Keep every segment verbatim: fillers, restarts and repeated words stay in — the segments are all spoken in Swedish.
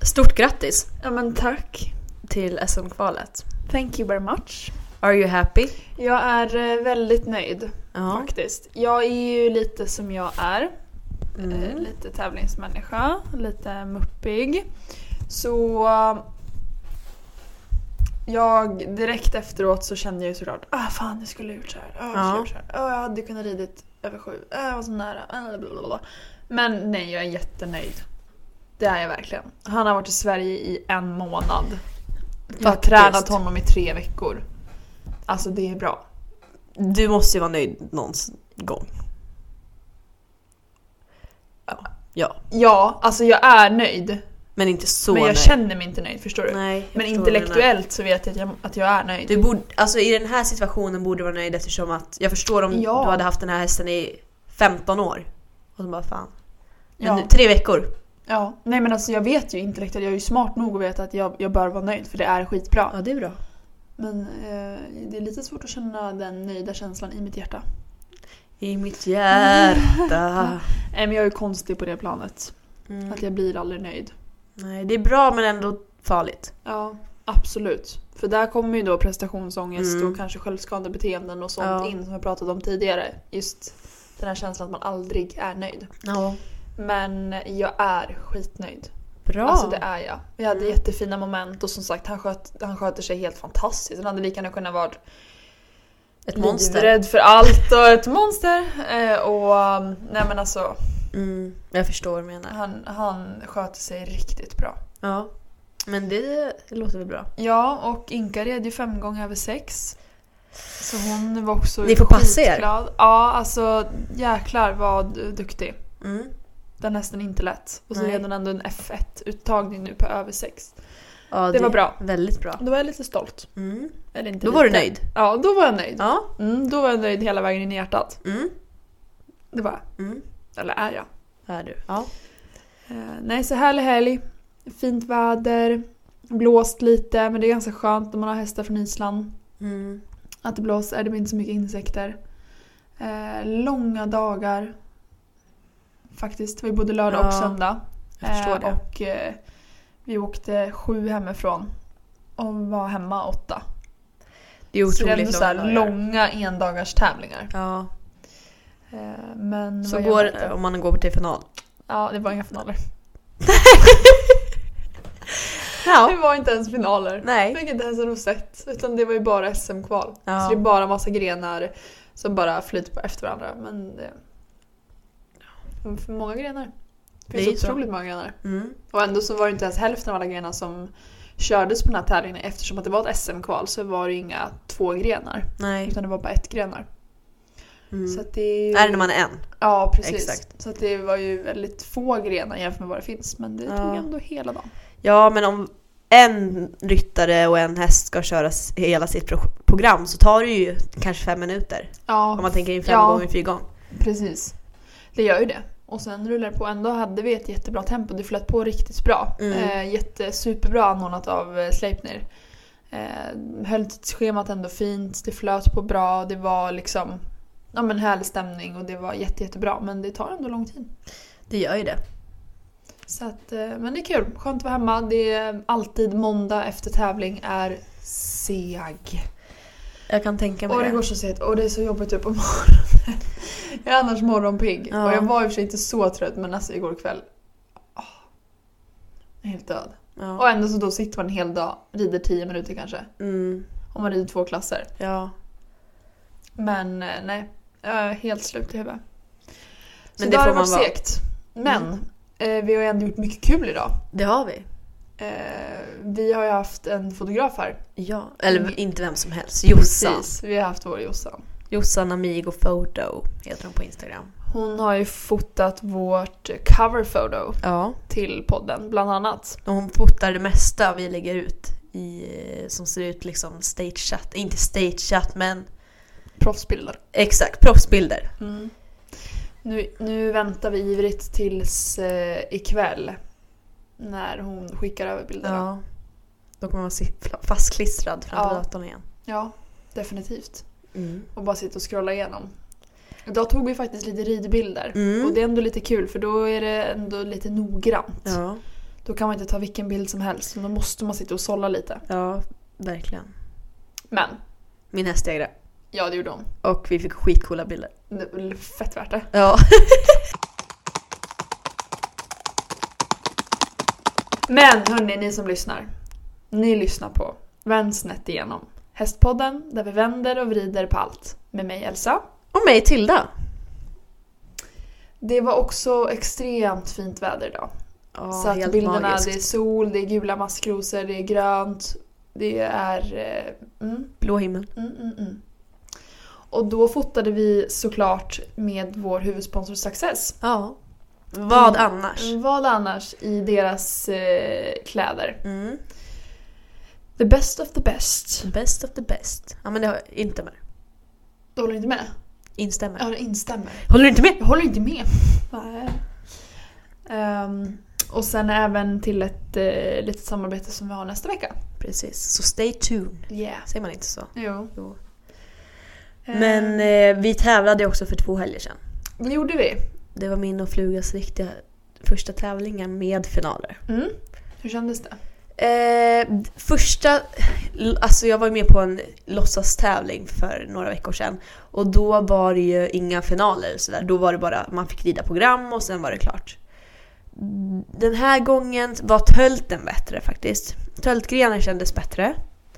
Stort grattis. Ja men tack. Till S M-kvalet. Thank you very much. Are you happy? Jag är väldigt nöjd Ja. faktiskt. Jag är ju lite som jag är. Mm. Lite tävlingsmänniska. Lite muppig. Så jag direkt efteråt så kände jag ju såklart ah fan jag skulle gjort så här. Ah, jag, ja. så här. Ah, jag hade kunnat ridit över sju. Ah, jag var så nära. Ah, blablabla. Men nej, jag är jättenöjd. Det är jag verkligen. Han har varit i Sverige i en månad. Jag har tränat honom i tre veckor. Alltså det är bra. Du måste ju vara nöjd någon gång. Ja. Ja. Ja, alltså jag är nöjd. Men inte så Men jag nöjd. känner mig inte nöjd, förstår du? Nej, men intellektuellt så vet jag att jag, att jag är nöjd. Du borde, alltså i den här situationen borde du vara nöjd eftersom att jag förstår om Ja. du hade haft den här hästen i femton år. Och så bara fan. Men Ja. nu, tre veckor. Ja, nej men alltså jag vet ju intellektuellt, jag är ju smart nog att veta att jag, jag bör vara nöjd för det är skitbra. Ja, det är bra. Men eh, det är lite svårt att känna den nöjda känslan i mitt hjärta. I mitt hjärta. Nej men jag är konstig på det planet. Mm. Att jag blir aldrig nöjd. Nej, det är bra men ändå farligt. Ja, absolut. För där kommer ju då prestationsångest Mm. och kanske självskadebeteenden och sånt Ja. in som jag pratat om tidigare. Just den här känslan att man aldrig är nöjd. Ja. Men jag är skitnöjd. Bra. Alltså det är jag. Vi hade Mm. jättefina moment och som sagt han, sköt, han sköter sig helt fantastiskt. Han hade lika gärna kunnat vara ett monster. rädd för allt och ett monster. Eh, och um, nej men alltså Mm, jag förstår vad du menar. han, han sköter sig riktigt bra. Ja. Men det, det låter väl bra. Ja, och Inka red ju fem gånger över sex. Så hon var också Ni får passa er. skitglad. Ja, alltså jäklar vad duktig. Mm. Den hästen är inte lätt. Och så Nej. red hon ändå en F ett-uttagning nu på över sex. Ja, Det var bra. Väldigt bra. Då var jag lite stolt. Mm. Eller inte Då var du lite. nöjd. Ja, då var jag nöjd. Ja. Mm, då var jag nöjd hela vägen in i hjärtat. Mm. Det var jag. Mm. Eller är jag. Är du. Ja. Eh, nej, så härlig helg. Fint väder. Blåst lite, men det är ganska skönt när man har hästar från Island. Mm. Att det blåser, det blir inte så mycket insekter. Eh, långa dagar. Faktiskt, det var både lördag Ja, och söndag. jag förstår det. Och eh, vi åkte sju hemifrån. Och var hemma åtta. Det är Så det är otroligt ändå så här dagar. långa endagars tävlingar. Ja. Eh, men Så vad går, jag vet- om man går till final. Ja, det var inga finaler. Ja. Det var inte ens finaler. Nej. Jag fick inte ens en rosett. Utan det var ju bara S M-kval. Ja. Så det är bara massa grenar som bara flyter på efter varandra. Men det det var för många grenar. Det Det är finns så. otroligt många grenar. Mm. Och ändå så var det inte ens hälften av alla grenar som kördes på den här tävlingen. Eftersom att det var ett S M-kval så var det inga två grenar. Nej. Utan det var bara ett grenar. Mm. Så att det är ju... Är det när man är en? Ja, precis. Exakt. Så att det var ju väldigt få grenar jämfört med vad det finns. Men det Ja. tog ändå hela dagen. Ja, men om en ryttare och en häst ska köra s- hela sitt pro- program så tar det ju kanske fem minuter. Ja, Om man tänker in fem Ja. gånger fyra gånger. precis. Det gör ju det. Och sen rullar det på. Ändå hade vi ett jättebra tempo. Det flöt på riktigt bra. Mm. Eh, jätte, superbra anordnat av eh, Sleipnir. Eh, höll schemat ändå fint. Det flöt på bra. Det var liksom ja, men härlig stämning. Och det var jätte, jättebra. Men det tar ändå lång tid. Det gör ju det. Så att, eh, men det är kul. Skönt att vara hemma. Det är alltid måndag efter tävling är seg. Jag kan tänka mig Och det det. går så sent. Och det är så jobbigt upp på morgonen. Jag är annars morgonpigg. Ja. Och jag var i och för sig inte så trött. Men alltså igår kväll. åh, jag är helt död. Ja. Och ändå så då sitter man en hel dag. Rider tio minuter kanske. Mm. Om man rider två klasser. Ja. Men eh, nej. Jag är helt slut i huvudet. Så Men det det har får varit man vara. segt. Men Mm. eh, vi har ju ändå gjort mycket kul idag. Det har vi. Eh, vi har ju haft en fotograf här. Ja. Eller inte vem som helst. Jossan. Precis, vi har haft vår Jossan. Jossan Amigo Photo heter hon på Instagram. Hon har ju fotat vårt cover photo Ja. till podden bland annat. Och hon fotar det mesta vi lägger ut i, som ser ut liksom stagechatt. Inte stagechatt men Proffsbilder. exakt, proffsbilder. Mm. Nu, nu väntar vi ivrigt tills eh, ikväll. När hon skickar över bilderna. Ja. Då kommer man sitta fastklistrad framför Ja. datorn igen. Ja, definitivt. Mm. Och bara sitta och scrolla igenom. Idag tog vi faktiskt lite ridbilder. Mm. Och det är ändå lite kul för då är det ändå lite noggrant. Ja. Då kan man inte ta vilken bild som helst. Då måste man sitta och sålla lite. Ja, verkligen. Men. Min häst ägde. Ja, det gjorde hon. Och vi fick skitcoola bilder. Det var fett värt det. Ja. Men hörni, ni som lyssnar. Ni lyssnar på Vänd snett igenom. Hästpodden där vi vänder och vrider på allt. Med mig Elsa. Och mig Tilda. Det var också extremt fint väder idag. Ja, så att bilderna, magiskt. Det är sol, det är gula maskrosor, det är grönt. Det är... Eh, mm. Blå himmel. Mm, mm, mm. Och då fotade vi såklart med vår huvudsponsor Success. Ja. Vad annars? Mm, vad annars i deras eh, kläder. Mm. The best of the best. Best of the best. Ja, men det har jag inte med. Du håller inte med? Instämmer. Ja, det instämmer. Håller du inte med? Jag håller inte med. Nej. Um, och sen även till ett eh, litet samarbete som vi har nästa vecka. Precis. Så stay tuned. Yeah. Säger man inte så? Jo. jo. Men eh, vi tävlade också för två helger sedan. Det gjorde vi. Det var min och Flugas riktiga första tävlingar med finaler. Mm. Hur kändes det? Eh, första, alltså jag var med på en låtsastävling för några veckor sedan. Och då var det ju inga finaler så där. Då var det bara, man fick rida program och sen var det klart. Den här gången var tölten bättre faktiskt. Töltgrenen kändes bättre.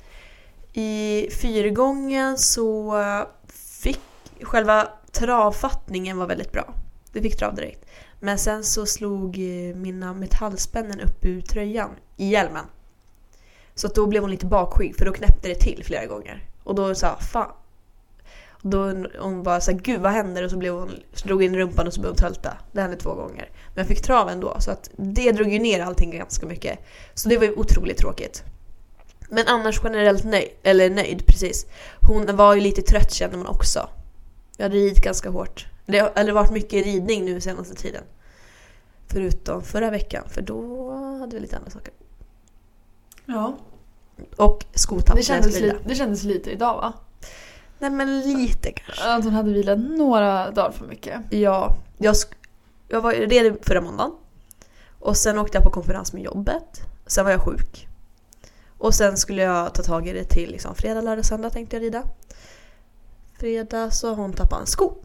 I fyrgången så fick själva travfattningen var väldigt bra. Det fick trav direkt. Men sen så slog mina metallspännen upp ur tröjan i hjälmen. Så att då blev hon lite bakskygg för då knäppte det till flera gånger. Och då sa fan. Och då hon bara så här, gud vad händer? Och så blev hon, slog in rumpan och så blev hon tölta. Det hände två gånger. Men jag fick trav ändå. Så att det drog ju ner allting ganska mycket. Så det var ju otroligt tråkigt. Men annars generellt nöjd. Eller nöjd, precis. Hon var ju lite trött kände man också. Jag hade ridit ganska hårt. Det har eller varit mycket ridning nu senaste tiden. Förutom förra veckan. För då hade vi lite andra saker. Ja. Och skotapp. Det kändes, li- det kändes lite idag va? Nej men lite kanske. Att hon hade vilat några dagar för mycket. Ja. Jag, sk- jag var redan förra måndagen. Och sen åkte jag på konferens med jobbet. Sen var jag sjuk. Och sen skulle jag ta tag i det till liksom, fredag, lördag, söndag tänkte jag rida. Fredag så har hon tappat en sko.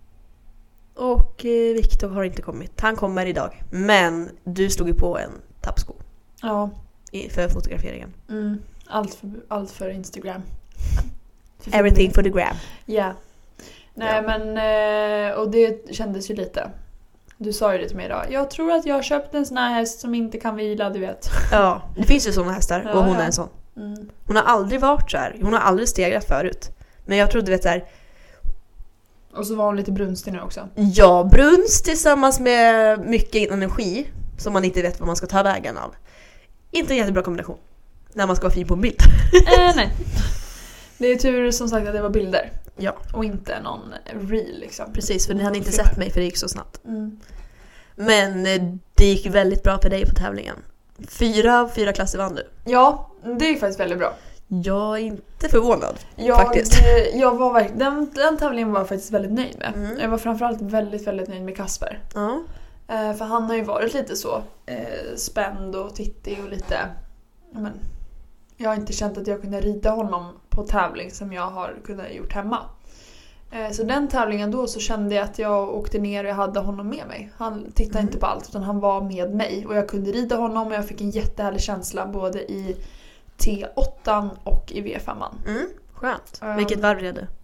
Och eh, Viktor har inte kommit. Han kommer idag. Men du stod ju på en tappsko. Ja. I, för fotograferingen. Mm. Allt, för, allt för Instagram. För Everything for the gram. Ja. Yeah. Nej ja. men eh, och det kändes ju lite. Du sa ju det till mig idag. Jag tror att jag har köpt en sån här häst som inte kan vila, du vet. Ja, det finns ju såna hästar ja, och hon ja. är en sån. Mm. Hon har aldrig varit så här. Hon har aldrig stegrat förut. Men jag trodde, vet så här. Och så var hon lite brunstig nu också. Ja, brunst tillsammans med mycket energi som man inte vet vad man ska ta vägen av. Inte en jättebra kombination när man ska vara fin på en bild. äh, nej. Det är tur som sagt att det var bilder. Ja. Och inte någon reel liksom. Precis, för ni hade inte sett mig för det gick så snabbt. Mm. Men det gick väldigt bra för dig på tävlingen. Fyra av fyra klasser vann du. Ja, det är faktiskt väldigt bra. Jag är inte förvånad jag, faktiskt. Jag var verkligen, den, den tävlingen var jag faktiskt väldigt nöjd med. Mm. Jag var framförallt väldigt, väldigt nöjd med Kasper. Ja. Eh, för han har ju varit lite så eh, spänd och tittig och lite... Men, jag har inte känt att jag kunde rida honom på tävling som jag har kunnat gjort hemma. Eh, så den tävlingen då så kände jag att jag åkte ner och jag hade honom med mig. Han tittade Mm. inte på allt utan han var med mig. Och jag kunde rida honom och jag fick en jättehärlig känsla både i T åtta och i V fem. Mm, skönt. Um, Vilket varv är det?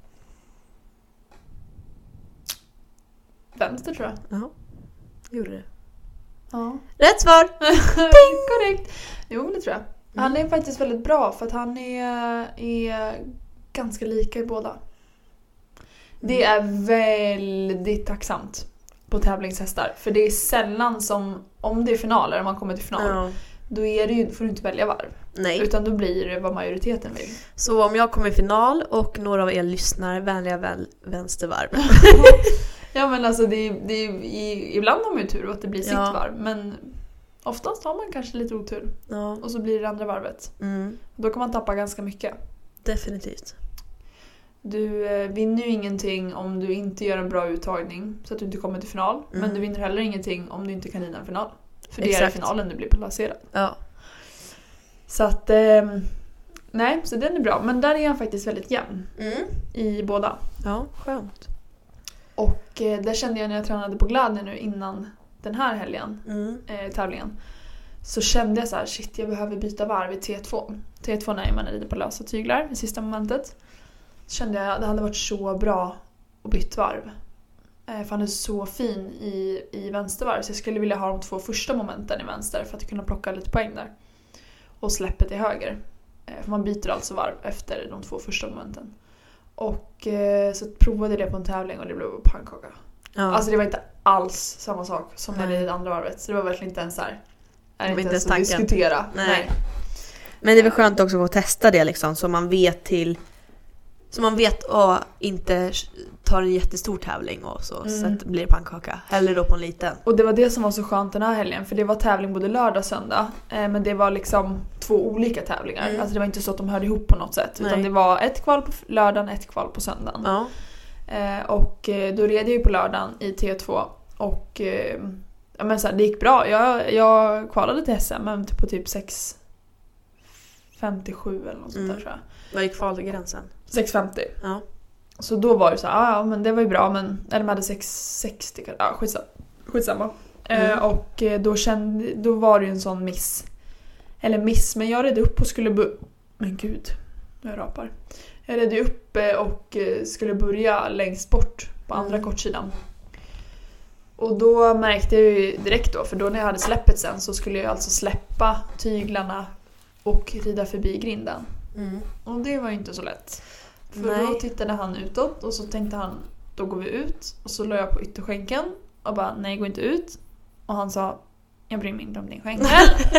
Vänster tror jag. Jaha, gjorde det. Ja. Rätt svar! Korrekt. Jo, men det tror jag. Han är faktiskt väldigt bra för att han är, är ganska lika i båda. Det är väldigt tacksamt på tävlingshästar. För det är sällan som, om det är finaler, om man kommer till final, Ja. då är det ju, får du inte välja varv. Nej. Utan då blir det vad majoriteten vill. Så om jag kommer i final och några av er lyssnar, vänliga väl vänstervarv. Ja men alltså det, det, i, ibland har man ju tur att det blir sitt Ja. varv. Men oftast har man kanske lite otur. Ja. Och så blir det andra varvet. Mm, Då kan man tappa ganska mycket. definitivt. Du eh, vinner ju ingenting om du inte gör en bra uttagning så att du inte kommer till final. Mm. Men du vinner heller ingenting om du inte kan rida en final. För det Exakt. är i finalen du blir placerad. Ja. Så att, eh, nej, så den är bra. Men där är han faktiskt väldigt jämn Mm. i båda. Ja, skönt. Och eh, där kände jag när jag tränade på Gladden nu innan den här helgen, Mm. eh, tävlingen. Så kände jag så här, shit, jag behöver byta varv i T två. T två när man rider på lösa tyglar i sista momentet. Så kände jag att det hade varit så bra att byta varv. Eh, för han är så fin i, i vänstervarv. Så jag skulle vilja ha de två första momenten i vänster för att kunna plocka lite poäng där. Och släppet i höger. Eh, för man byter alltså varv efter de två första momenten. Och eh, så provade jag det på en tävling och det blev pannkaka. Ja. Alltså det var inte alls samma sak som när Nej. det i det andra varvet. Så det var verkligen inte ens så här. Är Det var inte inte ens ens att tanken. diskutera. Nej. Nej. Men det är väl skönt också att testa det liksom, så man vet till så man vet och inte tar en jättestor tävling och så, Mm. så att det blir pannkaka. Eller då på en liten. Och det var det som var så skönt den här helgen. För det var tävling både lördag och söndag. Eh, men det var liksom två olika tävlingar. Mm. Alltså det var inte så att de hörde ihop på något sätt. Nej. Utan det var ett kval på lördagen, ett kval på söndagen. Ja. Eh, och eh, då red jag ju på lördagen i T två. Och eh, ja, men så här, det gick bra. Jag, jag kvalade till S M men på typ sex femtiosju eller något sånt där, Mm. tror jag. Vad gick kvalgränsen? sex femtio. Ja. Så då var det så här, ja men det var ju bra, men eller de hade sex sextio, ja skitsamma. skitsamma. Mm. Eh, och eh, då kände, då var det ju en sån miss. Eller miss, men jag red upp och skulle bu- men gud, jag rapar. Jag red ju upp eh, och eh, skulle börja längst bort på andra Mm. kortsidan. Och då märkte jag ju direkt då, för då när jag hade släppet sen så skulle jag alltså släppa tyglarna och rida förbi grinden. Mm. Och det var ju inte så lätt. För Nej. då tittade han utåt och så tänkte han, då går vi ut. Och så la jag på ytterskänken och bara, nej gå inte ut. Och han sa, jag bryr mig inte om din skänkel.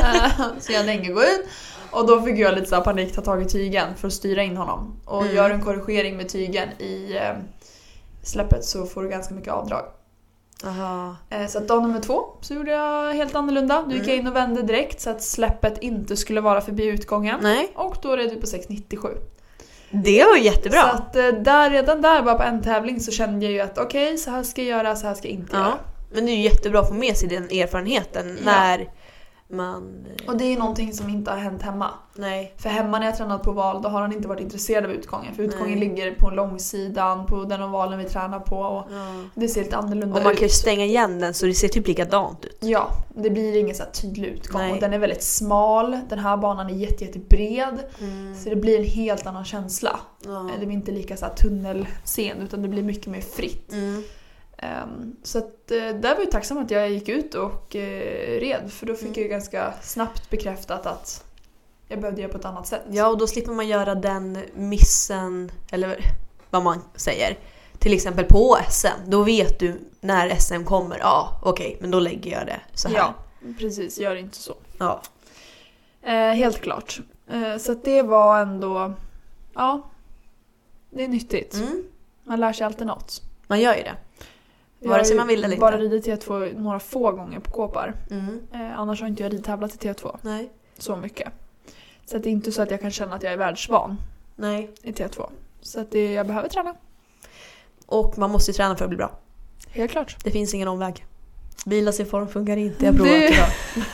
Så jag tänker gå ut. Och då fick jag lite så här panik, ta tag i tygen för att styra in honom. Och Mm. gör en korrigering med tygen i eh, släppet så får du ganska mycket avdrag. Aha. Eh, så att dag nummer två så gjorde jag helt annorlunda. Då gick jag in och vände direkt så att släppet inte skulle vara förbi utgången. Nej, Och då red vi på sex nittiosju. det var ju jättebra. Så att eh, där, redan där bara på en tävling så kände jag ju att okej, okay, så här ska jag göra, så här ska jag inte Ja. göra. Men det är ju jättebra att få med sig den erfarenheten Ja. när man... Och det är ju någonting som inte har hänt hemma. Nej. För hemma när jag tränat på val, då har han inte varit intresserad av utgången. För utgången Nej. ligger på långsidan, på den ovalen vi tränar på. Och Ja. det ser lite annorlunda Och man ut. kan ju stänga igen den så det ser typ likadant ut. Ja, det blir ingen så här tydlig utgång. Nej. Och den är väldigt smal. Den här banan är jätte, jätte bred. Mm. Så det blir en helt annan känsla. Ja. Det blir inte lika så här tunnelscen, utan det blir mycket mer fritt. Mm. Um, så att, uh, där var jag tacksam att jag gick ut och uh, red. För då fick Mm. jag ju ganska snabbt bekräftat att jag behövde göra på ett annat sätt. Ja, och då slipper man göra den missen, eller vad man säger. Till exempel på S M. Då vet du när S M kommer. Ja, okej, men då lägger jag det så här. Ja, precis. Gör inte så. Ja. Uh, helt klart. Uh, så att det var ändå... Ja, det är nyttigt. Mm. Man lär sig alltid något. Man gör ju det. Jag Vare har sig ju man vill eller bara inte. ridit T två några få gånger på kåpar. Mm. Uh, annars har inte jag ridtävlat i T två Nej. så mycket. Så att det är inte så att jag kan känna att jag är världsvan Nej. i T två. Så att det, jag behöver träna. Och man måste ju träna för att bli bra. Helt klart. Det finns ingen omväg. Vila sig form funkar inte. Jag provar Det- idag.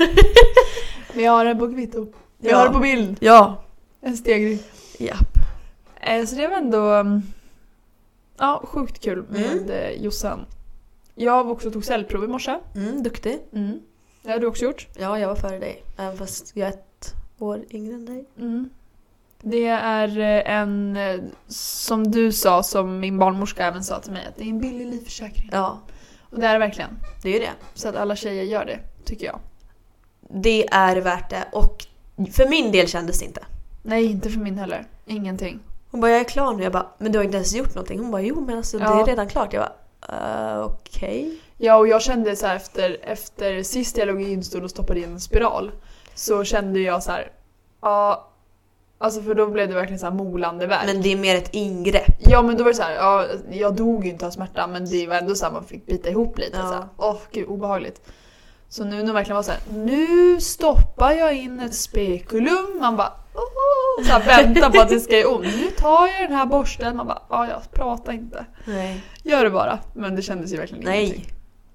Vi har det på kvitto. Vi Ja. har det på bild. Ja. En stegring. Japp. Eh, Så det var ändå um, ja, sjukt kul med Mm. mm. Jossan. Jag också tog cellprov i morse. Mm, duktig. Mm. Det har du också gjort. Ja, jag var före dig. Även fast jag är ett år yngre än dig. Mm. Det är eh, en, eh, som du sa, som min barnmorska även sa till mig, att det är en billig livförsäkring. Ja, Och det är det verkligen. det är ju det. Så att alla tjejer gör det, tycker jag. Det är värt det. Och för min del kändes det inte. Nej, inte för min heller. Ingenting. Hon bara, jag är klar nu. Jag bara, men du har inte ens gjort någonting. Hon bara, jo men alltså Ja. det är redan klart. Jag bara, uh, okej. Ja, och jag kände så här efter, efter sist jag låg i instol och stoppade in en spiral, så kände jag så här, ja, alltså för då blev det verkligen så här molande värk. Men det är mer ett ingrepp. Ja, men då var det så här, ja, jag dog ju inte av smärta, men det var ändå så här, man fick bita ihop lite. Ja. Så här, åh gud, obehagligt. Så nu när det verkligen var så här, nu stoppar jag in ett spekulum, man bara, oh, så här, vänta på att det ska göra ont. Nu tar jag den här borsten, man bara, ja, jag pratar inte. Nej. Gör det bara. Men det kändes ju verkligen ingenting. Nej.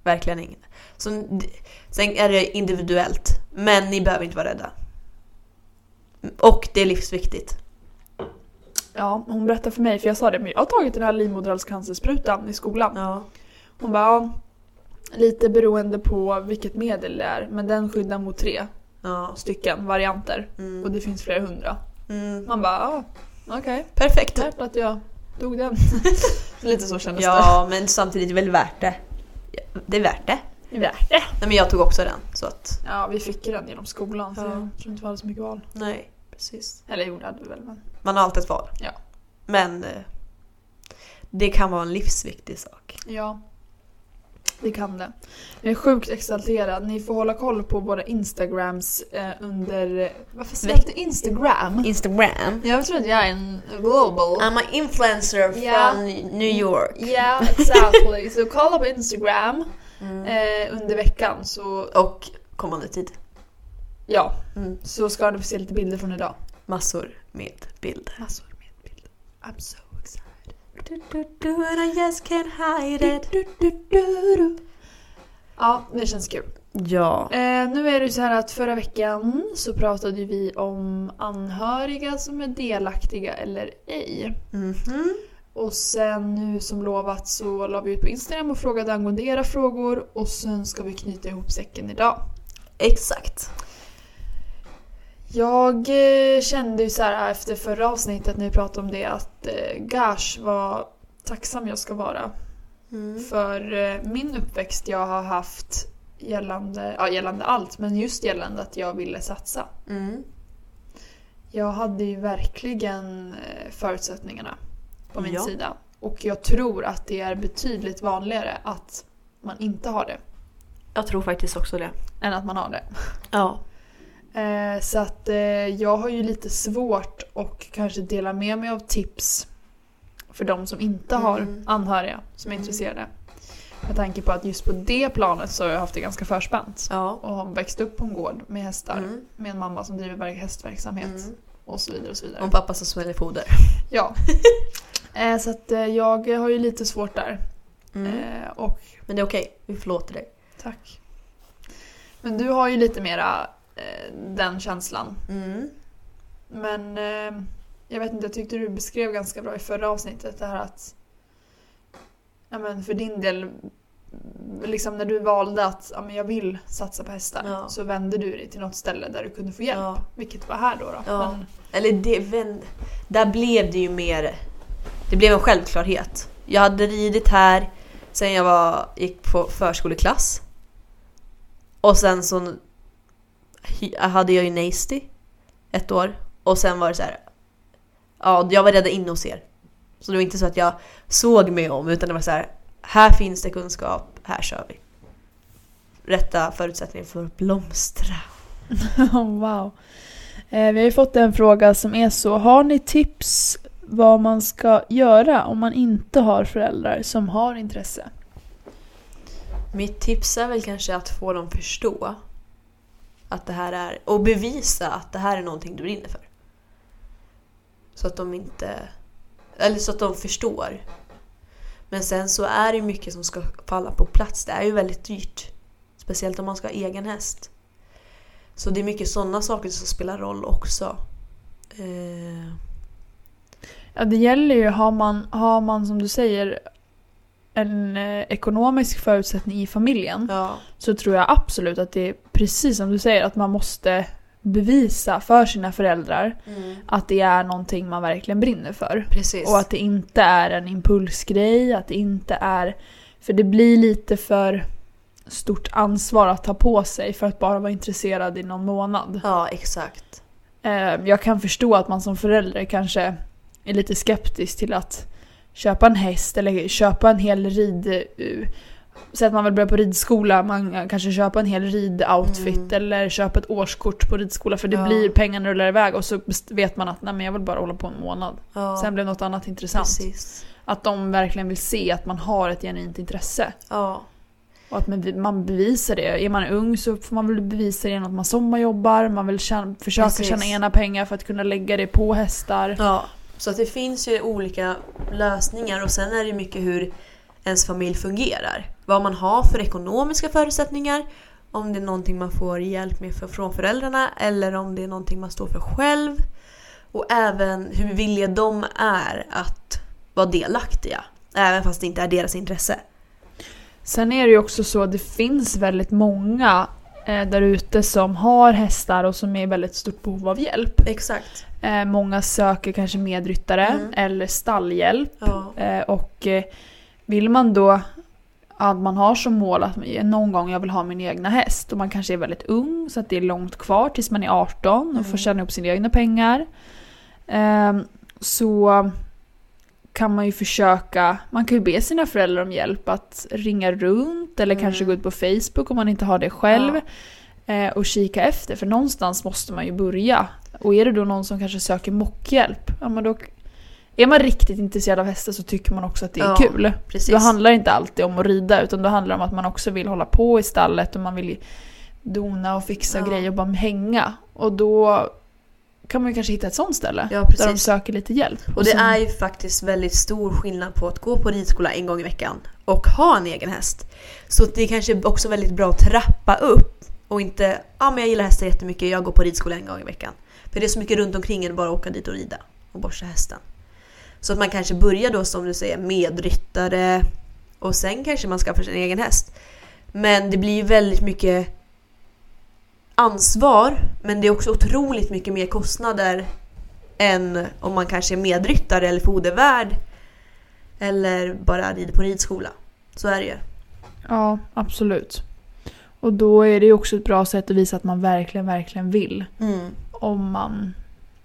Verkligen ingen. Så, sen är det individuellt. Men ni behöver inte vara rädda. Och det är livsviktigt. Ja, hon berättade för mig, för jag sa det, men jag har tagit den här livmoderhalscancersprutan i skolan. Ja. Hon bara, ja, lite beroende på vilket medel det är, men den skyddar mot tre Ja. stycken varianter. Mm. Och det finns flera hundra. Mm. Man bara, ja, okej. Okay. Perfekt. Värt att jag tog den. Lite så kändes Ja, men samtidigt är det väl värt det. Det är värt det. det. Värt det. Nej, men jag tog också den. Så att... Ja, vi fick den genom skolan, så Ja. jag tror inte vi hade så mycket val. Nej, precis. Eller jo, det hade vi väl, men... Man har alltid ett val. Ja. Men eh, det kan vara en livsviktig sak. Ja, det kan det. Jag är sjukt exalterad. Ni får hålla koll på våra Instagrams eh, under... Varför säger jag Instagram? Instagram. Jag tror att jag är en global. I'm an influencer Ja. from New York. Ja, exactly. Så kolla på Instagram Mm. eh, under veckan. Så, Och kommande tid. ja, Mm. så ska ni få se lite bilder från idag. Massor med bilder. Massor med bilder. I'm so excited. Du, du, du, and I just can't hide it. Du, du, du, du. Ja, det känns kul. Ja. Eh, nu är det så här att förra veckan så pratade vi om anhöriga som är delaktiga eller ej. Mhm. Och sen nu som lovat så la vi ut på Instagram och frågade angående era frågor. Och sen ska vi knyta ihop säcken idag. Exakt. Jag eh, kände ju så här efter förra avsnittet när vi pratade om det att eh, gosh, vad tacksam jag ska vara. Mm. För eh, min uppväxt jag har haft gällande, ja, gällande allt, men just gällande att jag ville satsa. Mm. Jag hade ju verkligen eh, förutsättningarna på min Ja. sida. Och jag tror att det är betydligt vanligare att man inte har det Jag tror faktiskt också det. än att man har det. Ja. Eh, så att eh, jag har ju lite svårt att kanske dela med mig av tips för de som inte har Mm. anhöriga som är Mm. intresserade. Med tanke på att just på det planet så har jag haft det ganska förspänt. Ja. Och har växt upp på en gård med hästar. Mm. Med en mamma som driver hästverksamhet. Mm. Och så vidare och så vidare. Och pappa som smäller foder. Ja. eh, så att eh, jag har ju lite svårt där. Mm. Eh, och Men det är okej. Vi förlåter dig. tack. Men du har ju lite mera eh, den känslan. Mm. Men eh, jag vet inte, jag tyckte du beskrev ganska bra i förra avsnittet det här att ja, men för din del liksom när du valde att ja, men jag vill satsa på hästar Ja. så vände du dig till något ställe där du kunde få hjälp. Ja. Vilket var här då. då. Ja. Men, Eller det, vän, där blev det ju mer... Det blev en självklarhet. Jag hade ridit här sen jag var, gick på förskoleklass. Och sen så hy- hade jag ju Nasty ett år. Och sen var det så här... Ja, jag var redan inne hos er. Så det var inte så att jag såg mig om, utan det var så här: här finns det kunskap, här kör vi. Rätta förutsättningar för att blomstra. wow. Eh, vi har ju fått en fråga som är så: har ni tips vad man ska göra om man inte har föräldrar som har intresse? Mitt tips är väl kanske att få dem förstå att det här är, och bevisa att det här är någonting du brinner för. Så att de inte, eller så att de förstår. Men sen så är det mycket som ska falla på plats. Det är ju väldigt dyrt. Speciellt om man ska ha egen häst. Så det är mycket sådana saker som spelar roll också. Eh, Ja, det gäller ju, har man, har man som du säger en eh, ekonomisk förutsättning i familjen ja. så tror jag absolut att det är precis som du säger att man måste bevisa för sina föräldrar Mm. att det är någonting man verkligen brinner för. Precis. Och att det inte är en impulsgrej, att det inte är... För det blir lite för stort ansvar att ta på sig för att bara vara intresserad i någon månad. Ja, exakt. Eh, jag kan förstå att man som förälder kanske är lite skeptisk till att köpa en häst eller köpa en hel rid... Så att man vill börja på ridskola, man kanske köpa en hel ridoutfit Mm. eller köpa ett årskort på ridskola för det Ja. blir pengarna rullar iväg och så vet man att nej, men jag vill bara hålla på en månad. Ja, Sen blir något annat intressant. precis. Att de verkligen vill se att man har ett genuint intresse. Ja. Och att man bevisar det. Är man ung så får man väl bevisa det genom att man sommarjobbar. Man vill tjäna, försöka Precis. tjäna egna pengar för att kunna lägga det på hästar. Ja, så att det finns ju olika lösningar och sen är det mycket hur ens familj fungerar. Vad man har för ekonomiska förutsättningar, om det är någonting man får hjälp med för, från föräldrarna eller om det är någonting man står för själv. Och även hur villiga de är att vara delaktiga, även fast det inte är deras intresse. Sen är det ju också så att det finns väldigt många eh, där ute som har hästar och som är i väldigt stort behov av hjälp. Exakt. Eh, många söker kanske medryttare mm. eller stallhjälp. Ja. Eh, och eh, vill man då att man har som mål att någon gång jag vill ha min egna häst och man kanske är väldigt ung så att det är långt kvar tills man är arton och mm. får tjäna upp sina egna pengar. Eh, så kan man ju försöka, man kan ju be sina föräldrar om hjälp att ringa runt eller mm. kanske gå ut på Facebook om man inte har det själv ja. eh, och kika efter, för någonstans måste man ju börja. Och är det då någon som kanske söker mockhjälp, ja men då är man riktigt intresserad av hästar så tycker man också att det är ja, kul. Precis. Då handlar det inte alltid om att rida utan då handlar det om att man också vill hålla på i stallet och man vill dona och fixa ja. grejer och bara hänga. Och då kan man ju kanske hitta ett sånt ställe ja, där de söker lite hjälp. Och, och det så... är ju faktiskt väldigt stor skillnad på att gå på ridskola en gång i veckan och ha en egen häst. Så det är kanske också väldigt bra att trappa upp och inte, ja ah, men jag gillar hästar jättemycket, jag går på ridskola en gång i veckan. För det är så mycket runt omkring än bara åka dit och rida och borsta hästen. Så att man kanske börjar då som du säger medryttare och sen kanske man skaffar sin egen häst. Men det blir ju väldigt mycket ansvar, men det är också otroligt mycket mer kostnader än om man kanske är medryttare eller fodervärd eller bara rider på ridskola. Så är det ju. Ja, absolut. Och då är det ju också ett bra sätt att visa att man verkligen, verkligen vill. Mm. Om man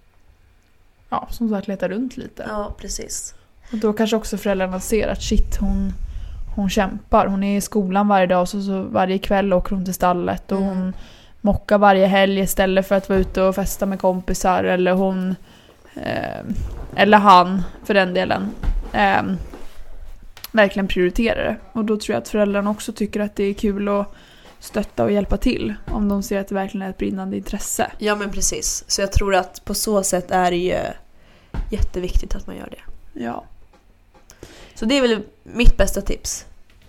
ja, som sagt letar runt lite. Ja, precis. Och då kanske också föräldrarna ser att shit, hon, hon kämpar. Hon är i skolan varje dag och så, så varje kväll åker hon till stallet och mm. hon mockar varje helg istället för att vara ute och festa med kompisar, eller hon eh, eller han för den delen eh, verkligen prioriterar det. Och då tror jag att föräldrarna också tycker att det är kul att stötta och hjälpa till om de ser att det verkligen är ett brinnande intresse. Ja, men precis. Så jag tror att på så sätt är det ju jätteviktigt att man gör det. Ja. Så det är väl mitt bästa tips.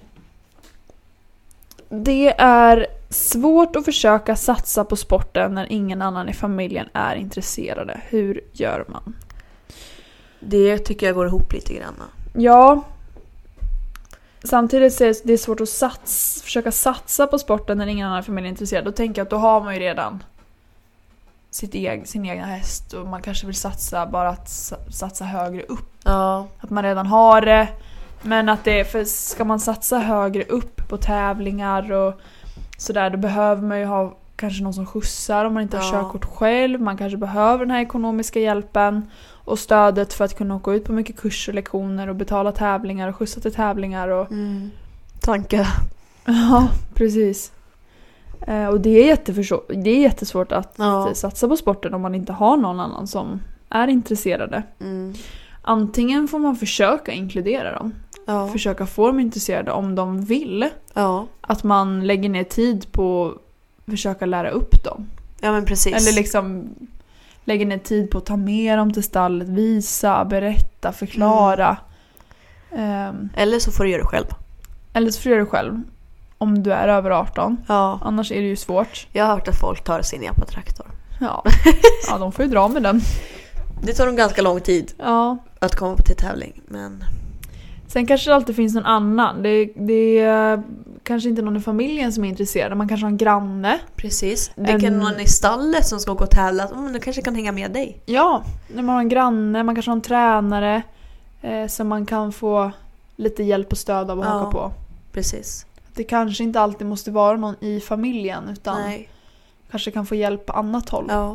Det är svårt att försöka satsa på sporten när ingen annan i familjen är intresserade. Hur gör man? Det tycker jag går ihop lite grann. Ja. Samtidigt är det svårt att sats, försöka satsa på sporten när ingen annan i familjen är intresserad. Då tänker jag att då har man ju redan sitt eg, sin egna häst och man kanske vill satsa bara att satsa högre upp. Ja. Att man redan har det. Men att det, för ska man satsa högre upp på tävlingar och sådär, då behöver man ju ha kanske någon som skjutsar om man inte har ja. körkort själv. Man kanske behöver den här ekonomiska hjälpen och stödet för att kunna åka ut på mycket kurser och lektioner och betala tävlingar och skjutsa till tävlingar. Och... Mm. Tanke. Ja, precis. Eh, och det är, jätteförså- det är jättesvårt att ja. satsa på sporten om man inte har någon annan som är intresserade. Mm. Antingen får man försöka inkludera dem. Ja. Försöka få dem intresserade om de vill. Ja. Att man lägger ner tid på att försöka lära upp dem. Ja, men precis. Eller liksom lägger ner tid på att ta med dem till stallet, visa, berätta, förklara. Mm. Um, eller så får du göra det själv. Eller så får du göra det själv. Om du är över arton. Ja. Annars är det ju svårt. Jag har hört att folk tar sin epatraktor. Ja. Ja, de får ju dra med den. Det tar dem ganska lång tid ja. att komma till tävling, men... Sen kanske det alltid finns någon annan. Det, det är kanske inte någon i familjen som är intresserad. Man kanske har en granne. Precis. Det en... kan någon i stallet som ska gå och tävla. Mm, du kanske kan hänga med dig. Ja, när man har en granne. Man kanske har en tränare. Eh, som man kan få lite hjälp och stöd av att ja, haka på. Precis. Det kanske inte alltid måste vara någon i familjen. Utan Nej. kanske kan få hjälp på annat håll. Ja.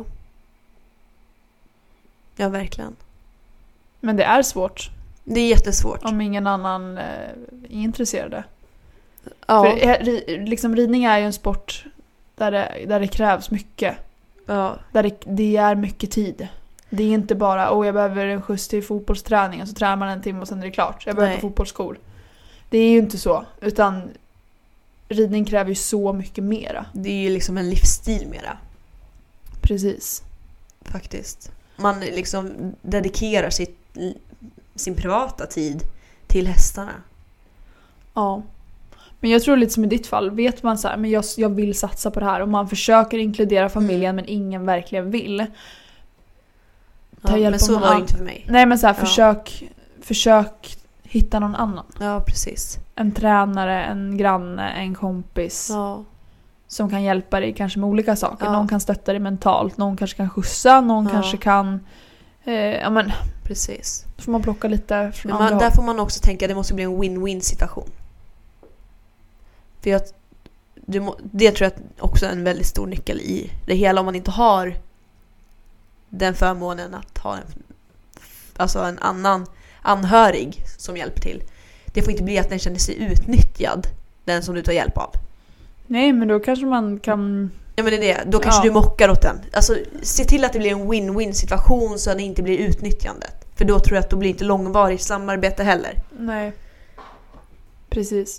Ja, verkligen. Men det är svårt. Det är jättesvårt. Om ingen annan eh, är intresserad. Ja. För liksom, ridning är ju en sport där det, där det krävs mycket. Ja. Där det, det är mycket tid. Det är inte bara, åh oh, jag behöver en skjuts till fotbollsträning och så tränar man en timme och sen är det klart. Jag behöver fotbollsskor. Det är ju inte så. Utan ridning kräver ju så mycket mera. Det är ju liksom en livsstil mera. Precis. Faktiskt. Man liksom dedikerar sitt, sin privata tid till hästarna. Ja. Men jag tror lite som i ditt fall, vet man så här, men jag, jag vill satsa på det här och man försöker inkludera familjen mm. men ingen verkligen vill. Ta ja, men så var det inte för mig. Nej, men så här, ja. försök, försök hitta någon annan. Ja, precis. En tränare, en granne, en kompis. Ja. Som kan hjälpa dig kanske med olika saker. Ja. Någon kan stötta dig mentalt, någon kanske kan skjutsa, någon ja. kanske kan... Eh, ja, men... Precis. Då får man plocka lite från men andra man, Där håll. får man också tänka att det måste bli en win-win situation. För jag, det, må, det tror jag också är en väldigt stor nyckel i det hela. Om man inte har den förmånen att ha en, alltså en annan anhörig som hjälper till. Det får inte bli att den känner sig utnyttjad, den som du tar hjälp av. Nej, men då kanske man kan... Ja, men det är det. Då kanske ja. du mockar åt den. Alltså, se till att det blir en win-win situation så att det inte blir utnyttjandet. För då tror jag att då blir inte långvarigt samarbete heller. Nej. Precis.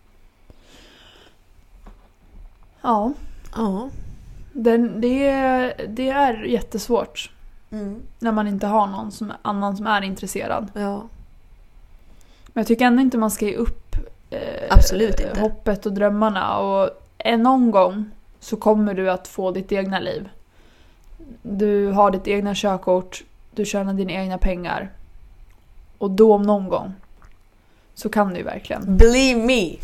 Ja. Ja. Den, det, det är jättesvårt. Mm. När man inte har någon som, annan som är intresserad. Ja. Men jag tycker ändå inte man ska ge upp eh, Absolut inte. hoppet och drömmarna. Och en någon gång så kommer du att få ditt egna liv. Du har ditt egna körkort. Du tjänar dina egna pengar. Och då om någon gång så kan du ju verkligen. Believe me.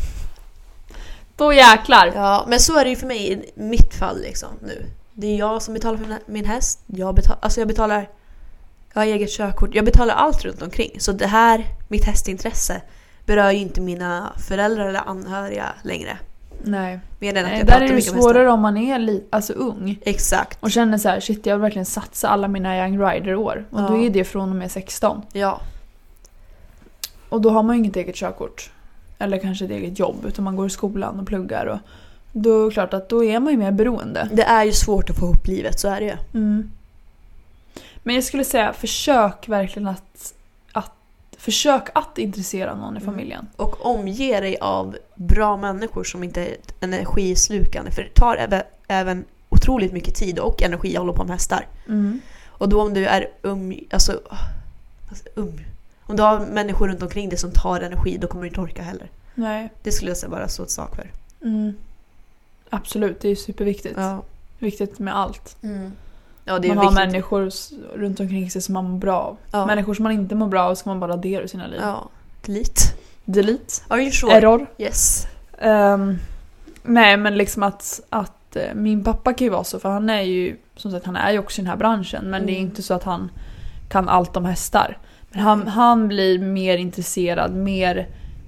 Då jäklar. Ja, men så är det ju för mig i mitt fall liksom nu. Det är jag som betalar för min häst. Jag betalar, alltså jag betalar jag har eget körkort. Jag betalar allt runt omkring. Så det här, mitt hästintresse, berör ju inte mina föräldrar eller anhöriga längre. Nej. Mer än att Nej, jag där pratar är det mycket om svårare hästar. om man är li- alltså ung. Exakt. Och känner så här, shit, jag vill verkligen satsa alla mina young rider-år. Och Ja. då är det från och med sexton. Ja. Och då har man ju inget eget körkort. Eller kanske ett eget jobb. Utan man går i skolan och pluggar. Och då är det klart att då är man ju mer beroende. Det är ju svårt att få ihop livet, så är det ju. Mm. Men jag skulle säga, försök verkligen att, att försök att intressera någon i familjen. Och omge dig av bra människor som inte är energislukande. För det tar även, även otroligt mycket tid och energi att hålla på med hästar. Mm. Och då om du är um, alltså, alltså um, om du har människor runt omkring dig som tar energi, då kommer du inte orka heller. Nej. Det skulle jag säga bara så ett sak för. Mm. Absolut, det är superviktigt. Ja. Viktigt med allt. Mm. Ja, det är man har viktigt. människor runt omkring sig som man mår bra av. Ja. Människor som man inte mår bra av ska man bara radera ur sina liv. Ja. Delete. Delete. Are you sure? Error. Yes. Um, nej, men liksom att, att uh, min pappa kan ju vara så, för han är ju, som sagt, han är ju också i den här branschen, men mm. det är inte så att han kan allt om hästar. Men han, han blir mer intresserad, mer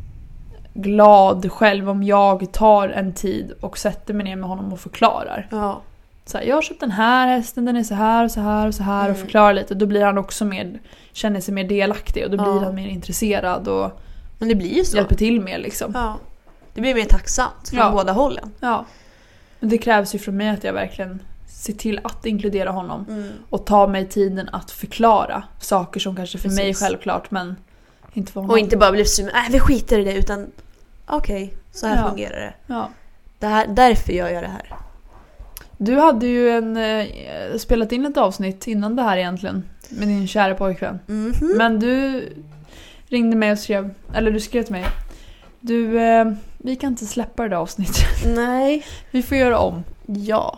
glad själv om jag tar en tid och sätter mig ner med honom och förklarar. Ja. Så här, jag har köpt den här hästen, den är så här och så här och så här, mm. och förklarar lite. Då blir han också mer, känner sig mer delaktig och då blir ja. han mer intresserad och Men det blir ju så. hjälper till mer liksom. Ja. Det blir mer tacksamt från ja. båda hållen. Ja. Men det krävs ju från mig att jag verkligen ser till att inkludera honom mm. och ta mig tiden att förklara saker som kanske för Precis. mig är självklart, men inte för honom. Och inte bara bli sur, nej vi skiter i det, utan okej, okay, så här ja. fungerar det. Ja. det här. Därför gör jag det här. Du hade ju en eh, spelat in ett avsnitt innan det här egentligen med din kära pojkvän. Mm-hmm. Men du ringde mig och skrev, eller du skrev till mig. Du, eh, vi kan inte släppa det där avsnittet. Nej. Vi får göra om. Ja.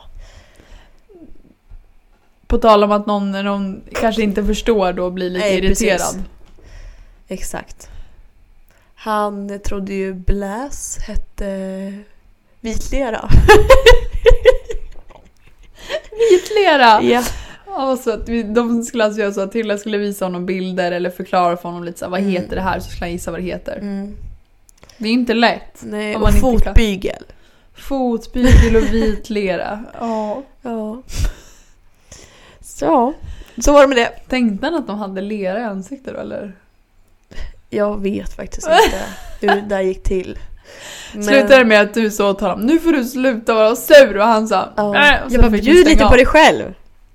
På tal om att någon, någon kanske inte förstår då blir lite Nej, irriterad. precis. Exakt. Han trodde ju Bläs hette Vitlera. Vitlera? Ja. Ja, så att vi, de skulle alltså göra så att Tilda skulle visa honom bilder eller förklara för honom lite så här, vad Mm. heter det här, så skulle han gissa vad det heter. Mm. Det är inte lätt. Nej, om och man inte kan- fotbygel. Fotbygel och vitlera. Ja. Ja. Så. Så var det med det. Tänkte han att de hade lera i ansiktet då, eller? Jag vet faktiskt inte hur det där gick till. Men... Slutade med att du sa åt honom, nu får du sluta vara sur, och han sa, Ja. nej. Och så Jag bara, fick vi bjud stänga lite av. på dig själv.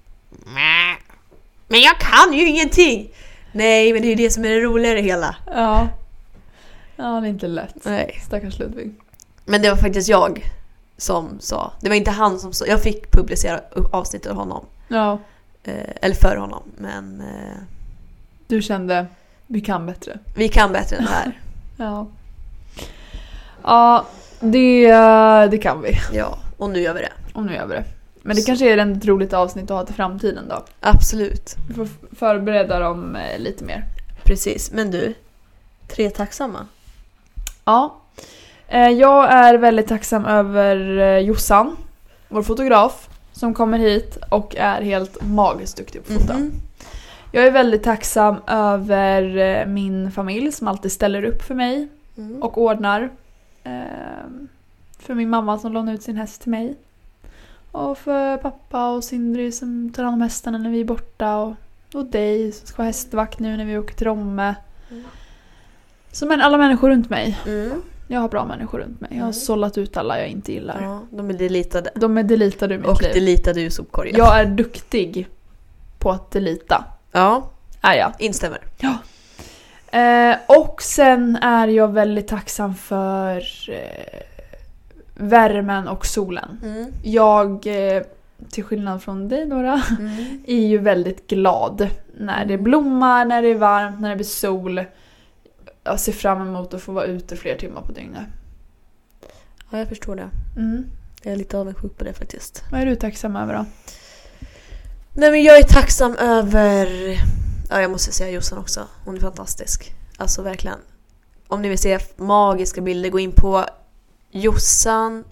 Men jag kan ju ingenting. Nej, men det är ju det som är det roliga i det hela. Ja. Ja, det är inte lätt. Nej. Stackars Ludvig. Men det var faktiskt jag som sa. Det var inte han som sa. Jag fick publicera avsnittet av honom. Ja. Eh, eller för honom. Men eh, Du kände, vi kan bättre. vi kan bättre än det här. Ja. Ja, det, det kan vi. Ja, och nu gör vi det. Och nu gör vi det. Men det Så. kanske är ett roligt avsnitt att ha till framtiden då. Absolut. Vi får förbereda dem lite mer. Precis, men du, tre tacksamma. Ja, jag är väldigt tacksam över Jossan, vår fotograf, som kommer hit och är helt magiskt duktig på fota. Mm-hmm. Jag är väldigt tacksam över min familj som alltid ställer upp för mig mm. och ordnar. För min mamma som lånar ut sin häst till mig. Och för pappa och Sindri som tar hand om hästarna när vi är borta. Och, och dig som ska vara hästvakt nu när vi åker till Romme. Mm. Så men alla människor runt mig. Mm. Jag har bra människor runt mig. Jag har mm. sållat ut alla jag inte gillar. Ja, de är deletade. De är deletade ur mitt och liv. Och deletade ur sopkorgen. Jag är duktig på att delita. Ja, är jag. Instämmer. Ja. Eh, och sen är jag väldigt tacksam för eh, värmen och solen. Mm. Jag, eh, till skillnad från dig Nora, mm. är ju väldigt glad när det blommar, när det är varmt, när det blir sol. Jag ser fram emot att få vara ute fler timmar på dygnet. Ja, jag förstår det. Mm. Jag är lite avundsjuk på det faktiskt. Vad är du tacksam över då? Nej, men jag är tacksam över... Ja, jag måste säga Jossan också. Hon är fantastisk. Alltså verkligen. Om ni vill se magiska bilder, gå in på Jossan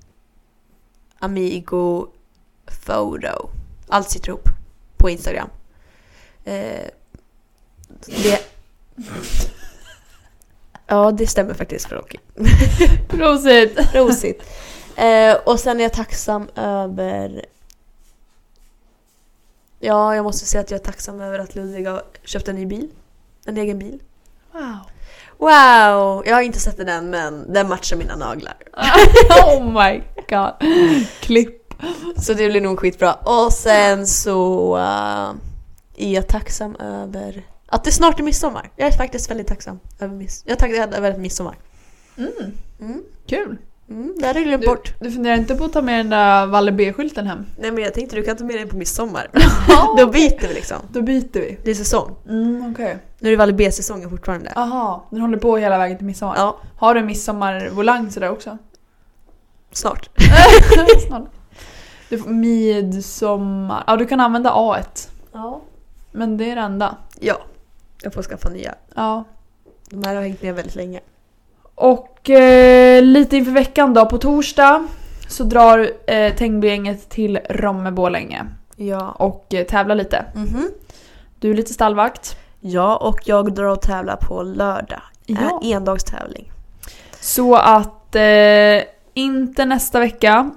Amigo Photo. Allt sitter ihop på Instagram. Eh, det... Ja, det stämmer faktiskt för Rocky. Prosit. Prosit. Eh, och sen är jag tacksam över... Ja, jag måste säga att jag är tacksam över att Ludvig har köpt en ny bil. En egen bil. Wow. Wow! Jag har inte sett den än, men den matchar mina naglar. Oh my god. Klipp. Så det blir nog skitbra. Och sen så uh, är jag tacksam över att det snart är midsommar. Jag är faktiskt väldigt tacksam över miss. Jag är tacksam över midsommar. Mm. Mm. Kul. Mm, där är det glömt bort. Du funderar inte på att ta med den där Valle B-skylten hem? Nej, men jag tänkte du kan ta med den på midsommar. Då byter vi liksom. Då byter vi. Det är säsong. Mm, okej. Okay. Nu är det Valle B-säsongen fortfarande. Aha, den håller på hela vägen till midsommar. Ja. Har du midsommarvolang sådär också? Snart. Snart. Du får midsommar. Ja, du kan använda A ett. Ja. Men det är det enda. Ja. Jag får skaffa nya. Ja. De här har hängt med väldigt länge. Och eh, lite inför veckan då, på torsdag så drar eh, Tengbygänget till Romme-Borlänge. Ja. Och eh, tävlar lite. Mm-hmm. Du är lite stallvakt. Ja, och jag drar och tävlar på lördag. Ja. Äh, endagstävling. Så att eh, inte nästa vecka,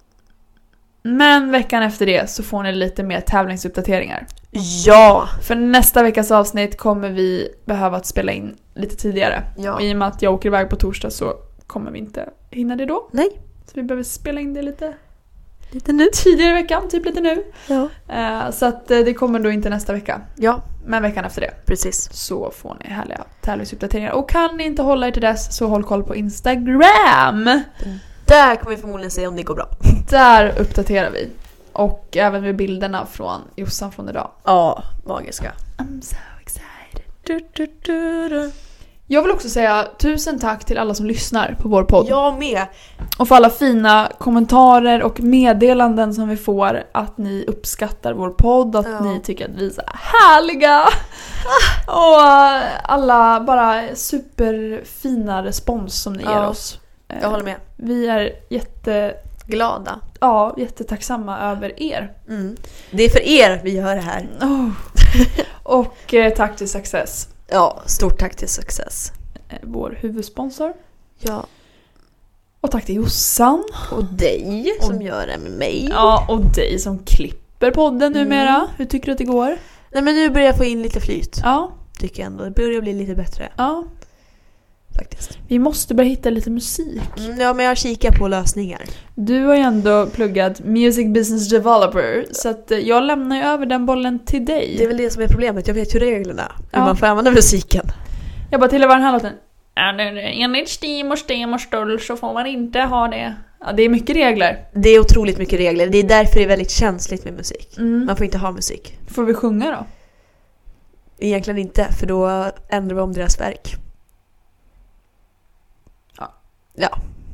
men veckan efter det så får ni lite mer tävlingsuppdateringar. Ja! För nästa veckas avsnitt kommer vi behöva att spela in lite tidigare. Ja. Och i och med att jag åker iväg på torsdag så kommer vi inte hinna det då. Nej. Så vi behöver spela in det lite, lite nu. Tidigare i veckan, typ lite nu. Ja. Uh, så att uh, det kommer då inte nästa vecka. Ja. Men veckan efter det. Precis. Så får ni härliga tävlingsuppdateringar. Och kan ni inte hålla er till dess så håll koll på Instagram. Mm. Där kommer vi förmodligen se om det går bra. Där uppdaterar vi. Och även med bilderna från Jossan från idag. Ja, magiska. I'm so excited. Du, du, du, du. Jag vill också säga tusen tack till alla som lyssnar på vår podd. Jag med. Och för alla fina kommentarer och meddelanden som vi får. Att ni uppskattar vår podd. Att ja. Ni tycker att vi är så härliga. Ah. Och alla bara superfina respons som ni ja. Ger oss. Jag håller med. Vi är jätteglada. Ja, jättetacksamma över er. Mm. Det är för er vi gör det här. Oh. Och eh, tack till Success. Ja, stort tack till Success. Eh, vår huvudsponsor. Ja. Och tack till Jossan. Och dig och, som gör det med mig. Ja, och dig som klipper podden numera. Mm. Hur tycker du att det går? Nej, men nu börjar jag få in lite flyt. Ja. Tycker jag ändå. Det börjar bli lite bättre. Ja. Faktiskt. Vi måste börja hitta lite musik. Mm, ja, men jag kikar på lösningar. Du har ju ändå pluggat Music Business Developer. Så att jag lämnar ju över den bollen till dig. Det är väl det som är problemet. Jag vet ju reglerna. Hur ja. Man får använda musiken. Jag bara tillhör den här låten. Enligt Steam och Steam och Stull så får man inte ha det. Ja, det är mycket regler. Det är otroligt mycket regler. Det är därför det är väldigt känsligt med musik. Mm. Man får inte ha musik. Får vi sjunga då? Egentligen inte, för då ändrar vi om deras verk. Ja. Ja.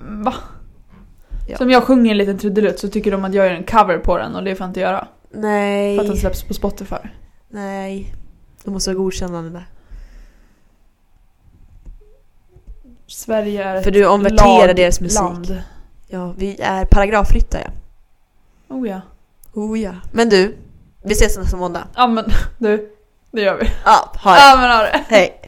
Va? Ja. Som jag sjunger en liten trudelutt så tycker de att jag gör en cover på den och det får jag inte göra. Nej. För att den släpps på Spotify. Nej. De måste ha godkännande där. Sverige är För du omverterar deras musik. Land. Ja, vi är paragrafryttare. Ja. Oh ja. Oh ja. Men du, vi ses nästa måndag. Ja men du, det gör vi. Ja, ha det. Ja men ha det. Hej.